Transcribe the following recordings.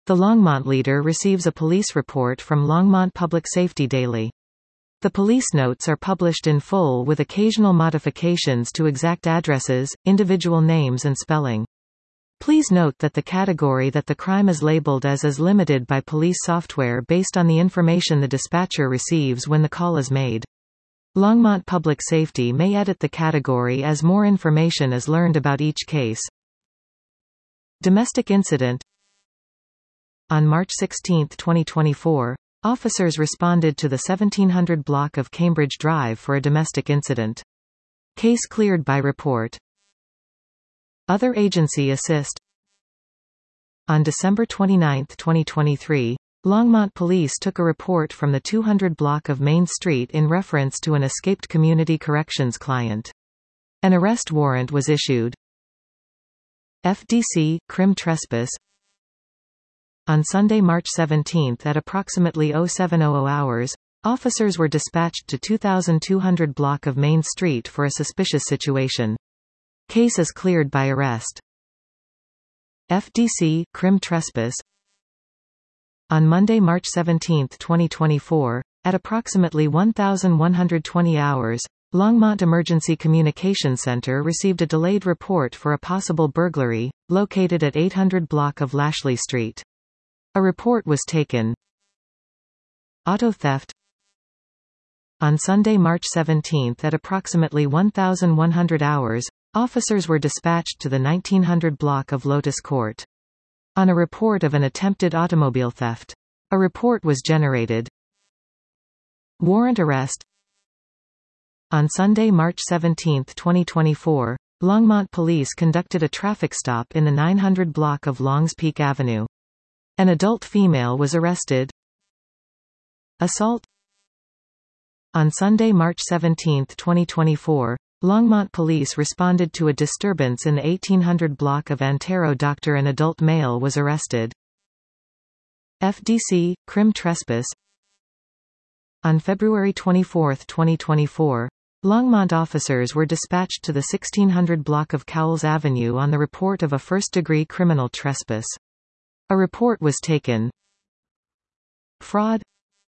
The Longmont leader receives a police report from Longmont Public Safety Daily. The police notes are published in full with occasional modifications to exact addresses, individual names and spelling. Please note that the category that the crime is labeled as is limited by police software based on the information the dispatcher receives when the call is made. Longmont Public Safety may edit the category as more information is learned about each case. Domestic incident. On March 16, 2024, officers responded to the 1700 block of Cambridge Drive for a domestic incident. Case cleared by report. Other agency assist. On December 29, 2023, Longmont Police took a report from the 200 block of Main Street in reference to an escaped community corrections client. An arrest warrant was issued. FDC, Crim Trespass. On Sunday, March 17 at approximately 0700 hours, officers were dispatched to 2200 block of Main Street for a suspicious situation. Case is cleared by arrest. FDC, Crim Trespass. On Monday, March 17, 2024, at approximately 1120 hours, Longmont Emergency Communication Center received a delayed report for a possible burglary, located at 800 block of Lashley Street. A report was taken. Auto theft. On Sunday, March 17 at approximately 1100 hours, officers were dispatched to the 1900 block of Lotus Court. On a report of an attempted automobile theft. A report was generated. Warrant arrest. On Sunday, March 17, 2024, Longmont Police conducted a traffic stop in the 900 block of Longs Peak Avenue. An adult female was arrested. Assault. On Sunday, March 17, 2024, Longmont Police responded to a disturbance in the 1800 block of Antero. An adult male was arrested. FDC, Crim Trespass. On February 24, 2024, Longmont officers were dispatched to the 1600 block of Cowles Avenue on the report of a first-degree criminal trespass. A report was taken. Fraud.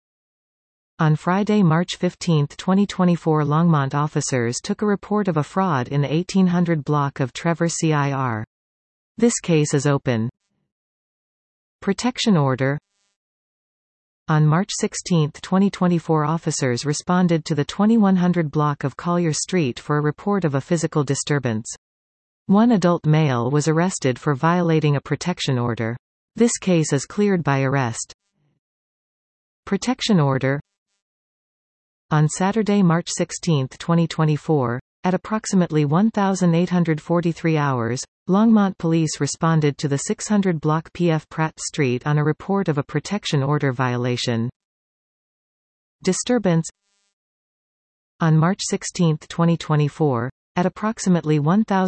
On Friday, March 15, 2024, Longmont officers took a report of a fraud in the 1800 block of Trevor CIR. This case is open. Protection order. On March 16, 2024, officers responded to the 2100 block of Collier Street for a report of a physical disturbance. One adult male was arrested for violating a protection order. This case is cleared by arrest. Protection order. On Saturday, March 16, 2024, at approximately 1843 hours, Longmont Police responded to the 600 block PF Pratt Street on a report of a protection order violation. Disturbance. On March 16, 2024, at approximately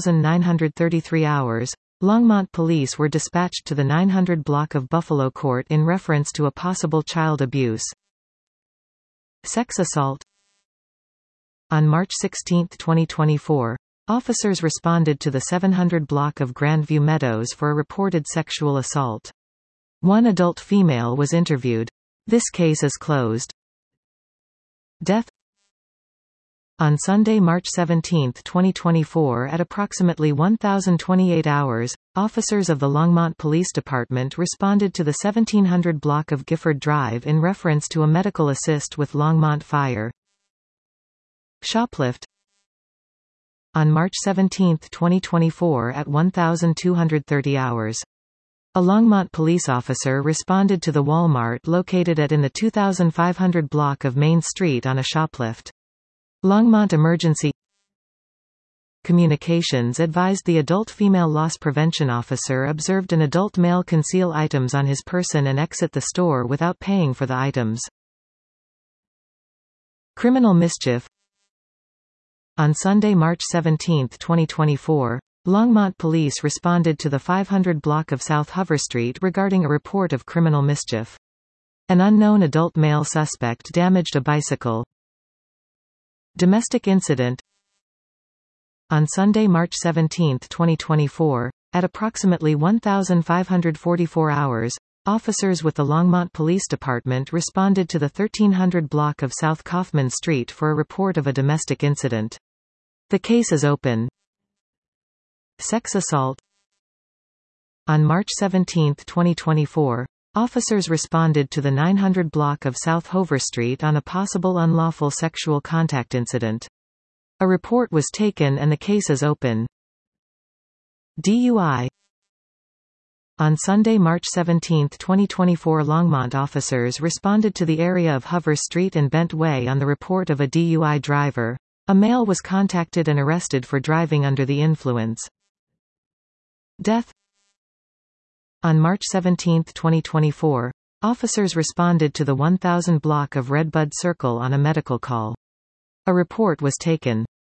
1933 hours, Longmont Police were dispatched to the 900 block of Buffalo Court in reference to a possible child abuse. Sex assault. On March 16, 2024, officers responded to the 700 block of Grandview Meadows for a reported sexual assault. One adult female was interviewed. This case is closed. Death. On Sunday, March 17, 2024, at approximately 1028 hours, officers of the Longmont Police Department responded to the 1700 block of Gifford Drive in reference to a medical assist with Longmont Fire. Shoplift. On March 17, 2024, at 1230 hours, a Longmont police officer responded to the Walmart located at in the 2500 block of Main Street on a shoplift. Longmont Emergency Communications advised the adult female loss prevention officer observed an adult male conceal items on his person and exit the store without paying for the items. Criminal mischief. On Sunday, March 17, 2024, Longmont Police responded to the 500 block of South Hover Street regarding a report of criminal mischief. An unknown adult male suspect damaged a bicycle. Domestic incident. On Sunday, March 17, 2024, at approximately 1544 hours, officers with the Longmont Police Department responded to the 1300 block of South Kaufman Street for a report of a domestic incident. The case is open. Sex assault. On March 17, 2024, officers responded to the 900 block of South Hover Street on a possible unlawful sexual contact incident. A report was taken and the case is open. DUI. On Sunday, March 17, 2024, Longmont officers responded to the area of Hover Street and Bent Way on the report of a DUI driver. A male was contacted and arrested for driving under the influence. Death. On March 17, 2024, officers responded to the 1000 block of Redbud Circle on a medical call. A report was taken.